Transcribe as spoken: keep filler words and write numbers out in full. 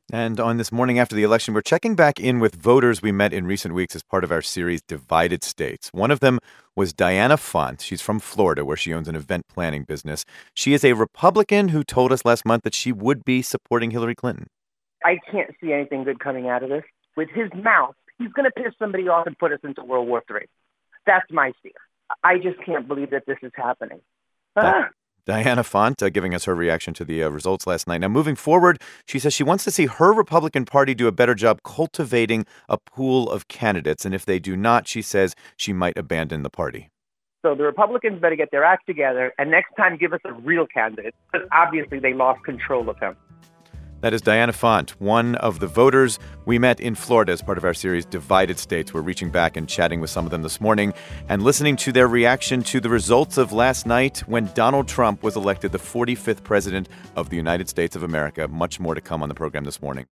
And on this morning after the election, we're checking back in with voters we met in recent weeks as part of our series, Divided States. One of them was Diana Font. She's from Florida, where she owns an event planning business. She is a Republican who told us last month that she would be supporting Hillary Clinton. I can't see anything good coming out of this. With his mouth, he's going to piss somebody off and put us into World War Three. That's my fear. I just can't believe that this is happening. Ah. Diana Font uh, giving us her reaction to the uh, results last night. Now, moving forward, she says she wants to see her Republican Party do a better job cultivating a pool of candidates. And if they do not, she says she might abandon the party. So the Republicans better get their act together and next time give us a real candidate, because obviously they lost control of him. That is Diana Font, one of the voters we met in Florida as part of our series, Divided States. We're reaching back and chatting with some of them this morning and listening to their reaction to the results of last night when Donald Trump was elected the forty-fifth president of the United States of America. Much more to come on the program this morning.